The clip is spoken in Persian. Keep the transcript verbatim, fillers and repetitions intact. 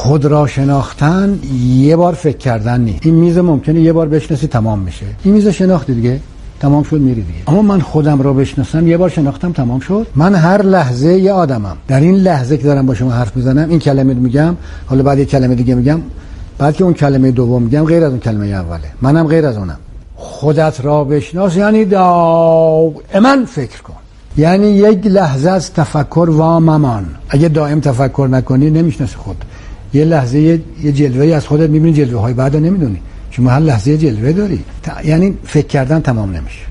خود را شناختن یه بار فکر کردن نیست. این میز ممکنه یه بار بشناسی تمام میشه، این میز شناختی دیگه تمام شد میری دیگه. اما من خودم رو بشناسم یه بار شناختم تمام شد. من هر لحظه یه آدمم. در این لحظه که دارم با شما حرف میزنم این کلمه رو میگم، حالا بعد یه کلمه دیگه میگم، بعد که اون کلمه دوم میگم غیر از اون کلمه اوله، منم غیر از اونم. خودت را بشناس یعنی دائما فکر کن، یعنی یک لحظه از تفکر وا ممان. اگه دائم تفکر نکنی نمیشناسی خود. یه لحظه یه جلوه‌ای از خودت میبینی، جلوه‌های بعد نمیدونی. شما هر لحظه جلوه داری، یعنی فکر کردن تمام نمیشه.